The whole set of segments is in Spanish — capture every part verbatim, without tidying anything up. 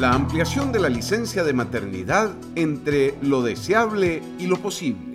La ampliación de la licencia de maternidad entre lo deseable y lo posible.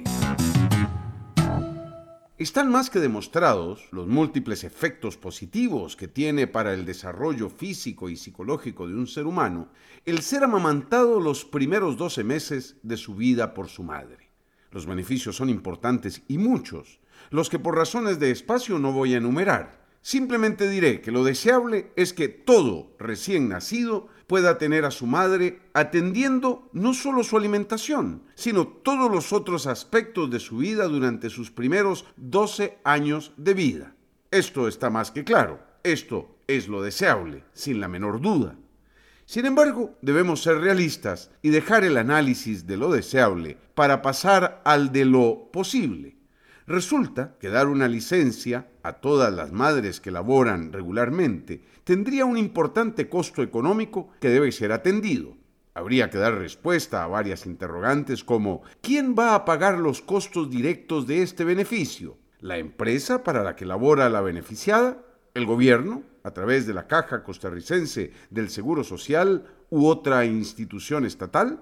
Están más que demostrados los múltiples efectos positivos que tiene para el desarrollo físico y psicológico de un ser humano el ser amamantado los primeros doce meses de su vida por su madre. Los beneficios son importantes y muchos, los que por razones de espacio no voy a enumerar. Simplemente diré que lo deseable es que todo recién nacido pueda tener a su madre atendiendo no solo su alimentación, sino todos los otros aspectos de su vida durante sus primeros doce años de vida. Esto está más que claro. Esto es lo deseable, sin la menor duda. Sin embargo, debemos ser realistas y dejar el análisis de lo deseable para pasar al de lo posible. Resulta que dar una licencia a todas las madres que laboran regularmente tendría un importante costo económico que debe ser atendido. Habría que dar respuesta a varias interrogantes como ¿quién va a pagar los costos directos de este beneficio? ¿La empresa para la que labora la beneficiada? ¿El gobierno, a través de la Caja Costarricense del Seguro Social u otra institución estatal?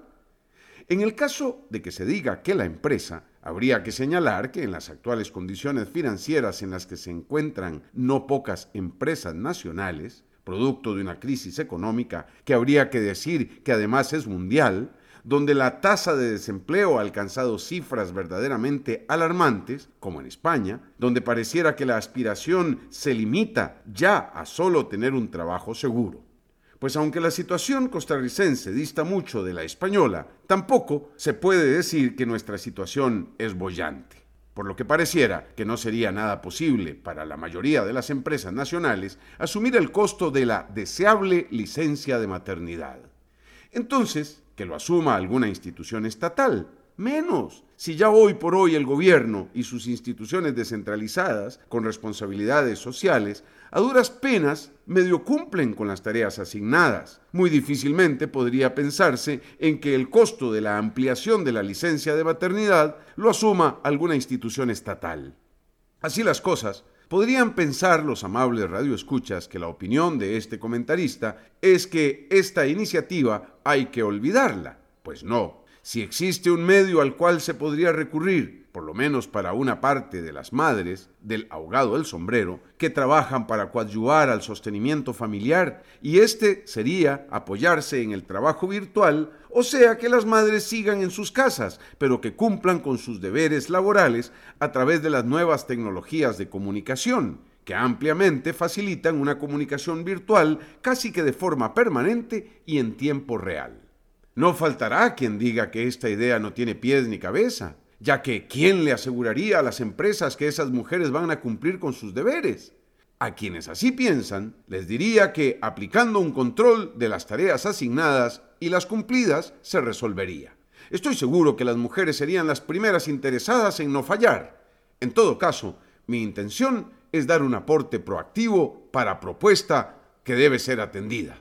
En el caso de que se diga que la empresa, habría que señalar que en las actuales condiciones financieras en las que se encuentran no pocas empresas nacionales, producto de una crisis económica que habría que decir que además es mundial, donde la tasa de desempleo ha alcanzado cifras verdaderamente alarmantes, como en España, donde pareciera que la aspiración se limita ya a solo tener un trabajo seguro. Pues aunque la situación costarricense dista mucho de la española, tampoco se puede decir que nuestra situación es boyante. Por lo que pareciera que no sería nada posible para la mayoría de las empresas nacionales asumir el costo de la deseable licencia de maternidad. Entonces, que lo asuma alguna institución estatal. Menos, si ya hoy por hoy el gobierno y sus instituciones descentralizadas, con responsabilidades sociales, a duras penas medio cumplen con las tareas asignadas. Muy difícilmente podría pensarse en que el costo de la ampliación de la licencia de maternidad lo asuma alguna institución estatal. Así las cosas, podrían pensar los amables radioescuchas que la opinión de este comentarista es que esta iniciativa hay que olvidarla. Pues no. Si existe un medio al cual se podría recurrir, por lo menos para una parte de las madres, del ahogado del sombrero, que trabajan para coadyuvar al sostenimiento familiar, y este sería apoyarse en el trabajo virtual, o sea que las madres sigan en sus casas, pero que cumplan con sus deberes laborales a través de las nuevas tecnologías de comunicación, que ampliamente facilitan una comunicación virtual casi que de forma permanente y en tiempo real. No faltará quien diga que esta idea no tiene pies ni cabeza, ya que ¿quién le aseguraría a las empresas que esas mujeres van a cumplir con sus deberes? A quienes así piensan, les diría que aplicando un control de las tareas asignadas y las cumplidas se resolvería. Estoy seguro que las mujeres serían las primeras interesadas en no fallar. En todo caso, mi intención es dar un aporte proactivo para propuesta que debe ser atendida.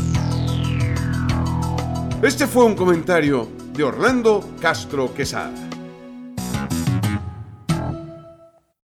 Este fue un comentario de Orlando Castro Quesada.